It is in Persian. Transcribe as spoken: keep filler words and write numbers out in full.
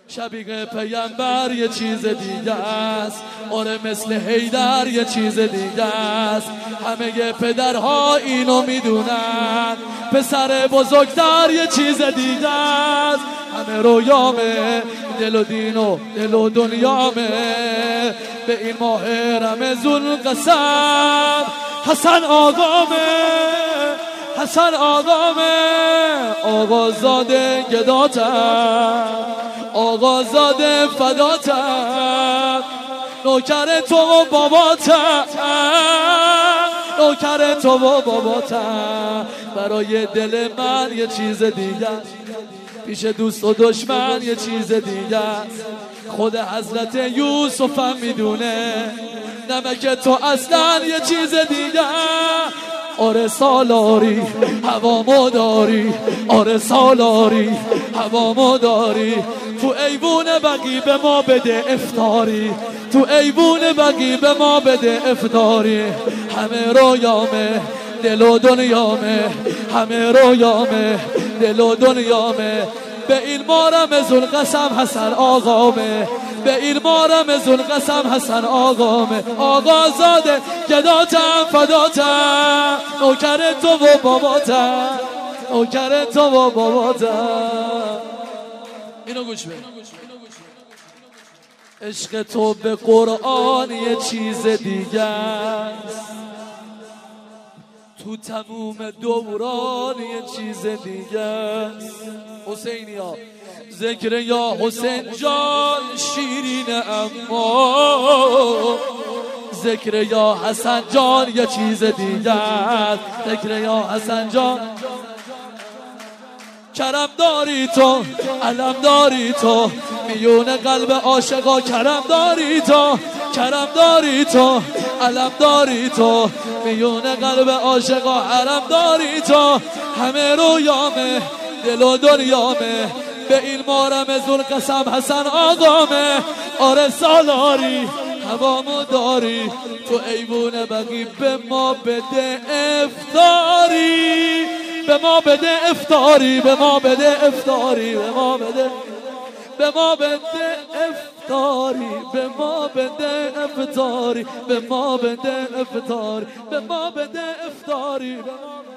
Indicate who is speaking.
Speaker 1: شبیه پیامبر یه چیز دیگه است، آره مثل حیدر یه چیز دیگه است. همه پدرها اینو میدونن، پسر بزرگتر یه چیز دیگه است. همه رویامه، دل و دین و دل و دنیامه، به این ماه رمضان قسم حسن آقامه، حسن آقامه. آقازاده گداتم، آقازاده فداتم، نوکر تو و باباتم، نوکر تو و باباتم. برای دل من یه چیز دیگه، پیش دوست و دشمن یه چیز دیگه. خود حضرت یوسف هم میدونه، نمک تو اصلا یه چیز دیگه. آره سالاری هوامو داری، آره سالاری هوامو داری. تو ایوون بقی به ما بده افطاری، تو ایوون بقی به ما بده افطاری. همه رویامه، دل و دنیامه، همه رویامه، دل و دنیامه. به این مارم زل قسم حسن آقامه، به این مارم زل قسم حسن آقامه. آقازاده گداتم فداتم، نوکر تو و باباتم، نوکر تو و باباتم. اینو گوش بده. عشق تو به قرآن یه چیز دیگه است، تو تموم دوران یه چیز دیگه است. حسینی ها ذکر یا حسین جان شیرین، اما ذکر یا حسن جان یه چیز دیگه است. ذکر یا حسن جان کرم داری تو، علم داری تو، میون قلب عاشقا کرم داری تو، کرم داری تو، علم داری تو، میون قلب عاشقا حرم داری تو. همه رویامه، دل و دنیامه، به این مارم زل قسم حسن آقامه. آره سالاری هوامو داری، تو ایوون بقی به ما بده افطاری، به ما بده افطاری، به ما بده افطاری، به ما بده، به ما بده افطاری، به ما بده افطاری، به ما بده افطاری، به ما بده افطاری.